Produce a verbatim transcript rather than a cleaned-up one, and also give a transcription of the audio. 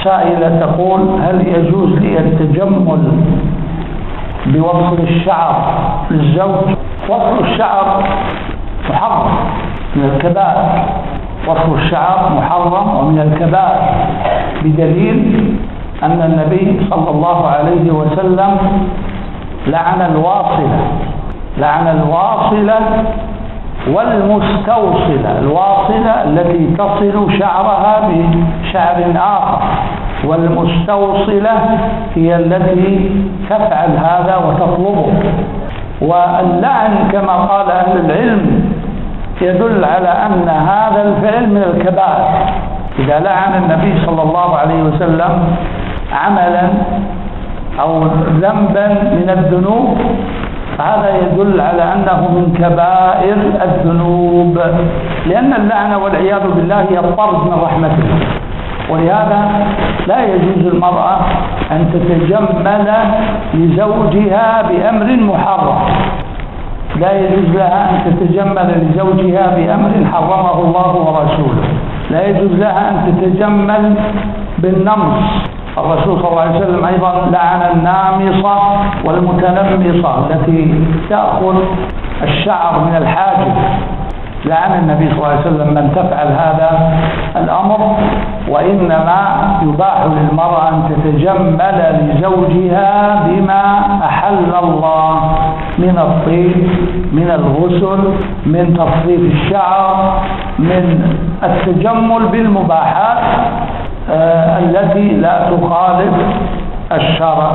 سائلة تقول: هل يجوز لي التجمل بوصل الشعر للزوج؟ وصل الشعر محرم من الكبائر، وصل الشعر محرم ومن الكبائر، بدليل أن النبي صلى الله عليه وسلم لعن الواصلة لعن الواصلة والمستوصلة. الواصلة التي تصل شعرها بشعر آخر، والمستوصلة هي التي تفعل هذا وتطلبه. واللعن كما قال أهل العلم يدل على أن هذا الفعل من الكبائر. إذا لعن النبي صلى الله عليه وسلم عملا أو ذنبا من الذنوب فهذا يدل على أنه من كبائر الذنوب، لأن اللعنة والعياذ بالله هي الطرد من رحمته. ولهذا لا يجوز المرأة أن تتجمل لزوجها بأمر محرم، لا يجوز لها أن تتجمل لزوجها بأمر حرمه الله ورسوله، لا يجوز لها أن تتجمل بالنمص. الرسول صلى الله عليه وسلم أيضا لعن النامصة والمتنمصة التي تأخذ الشعر من الحاجب. لعن النبي صلى الله عليه وسلم من تفعل هذا الأمر، وإنما يباح للمرأة أن تتجمل لزوجها بما أحل الله من الطيب، من الغسل، من تصريف الشعر، من التجمل بالمباحات التي لا تخالف الشرع.